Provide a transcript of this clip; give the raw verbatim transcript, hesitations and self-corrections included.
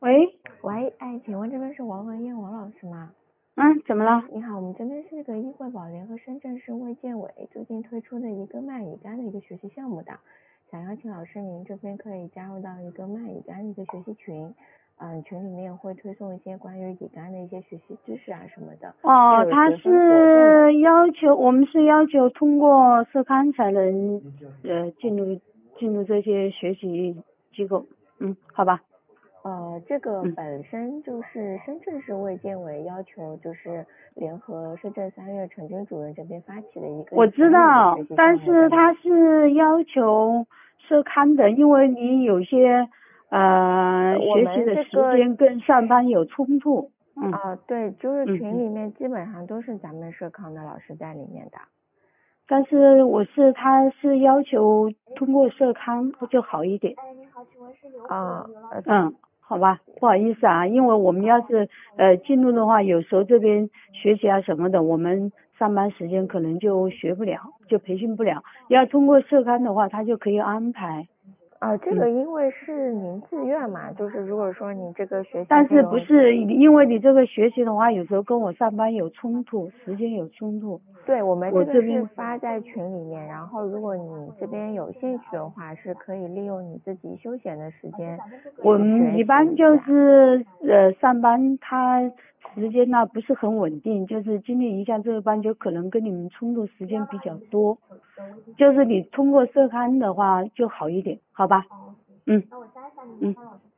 喂， 喂，哎，请问这边是王文燕王老师吗？ 嗯，怎么了？ 你好，我们这边是那个易惠宝联合深圳市卫健委最近推出的一个慢乙肝的一个学习项目的，想邀请老师您这边可以加入到一个慢乙肝的一个学习群，嗯，群里面会推送一些关于乙肝的一些学习知识啊什么的。 哦，他是要求我们是要求通过社康才能呃进入进入这些学习机构，嗯，好吧。 呃，这个嗯本身就是深圳市卫健委要求，就是联合深圳三院陈军主任这边发起的一个我知道， 学习但项目的嘛。 是他是要求社康的，因为你有些呃我学习的时们这个间跟上班有冲突。嗯啊、对，就是嗯嗯。 群里面基本上都是咱们社康的老师在里面的。 但是我是他是要求通过社康就好一点。 哎，你好，请问是刘啊，呃嗯，好吧，不好意思啊，因为我们要是呃进入的话，有时候这边学习啊什么的，我们上班时间可能就学不了，就培训不了。要通过社康的话，他就可以安排。 啊，这嗯， 个因为是您自愿嘛，就是如果说你这个学习但是不内容， 是因为你这个学习的话，有时候跟我上班有冲突，时间有冲突。 对，我们这个是我这边发在群里面，然后如果你这边有兴趣的话，是可以利用你自己休闲的时间我去学们一般习一下。 就是呃上班，他时间呢不是很稳定，就是今天一下这个班就可能跟你们冲突时间比较多，就是你通过社康的话就好一点，好吧？嗯嗯。